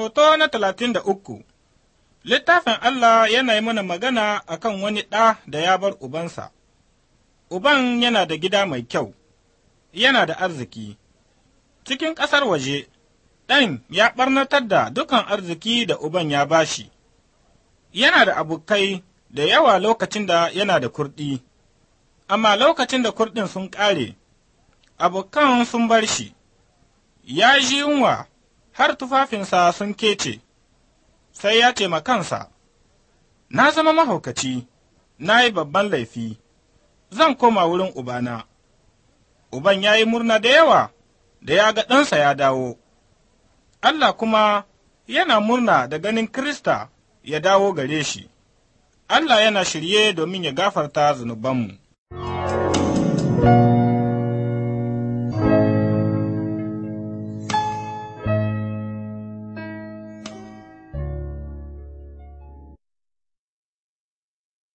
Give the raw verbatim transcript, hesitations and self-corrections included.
Hoto na talatin da uku Littafin Allah yana yi mana magana a kan wani ɗa da ya bar ubansa. Uban yana da gida mai kyau, yana da arziki. Cikin ƙasar waje, ɗan ya ɓarnatar da dukan arziki da uban ya bashi. Yana da abokai da yawa lokacin da yana da kurɗi, amma lokacin da kurɗin sun ƙare, abokan sun bar shi, ya ji yunwa har tufafinsa sun kece, sai ya ce ma kansa, Na zama mahaukaci, na yi babban laifi, zan koma wurin Ubana. Uban ya yi murna da yawa da ya ga ɗansa ya dawo, Allah kuma yana murna da ganin Kirista ya dawo gare shi. Allah yana shirye domin ya gafarta zunubanmu.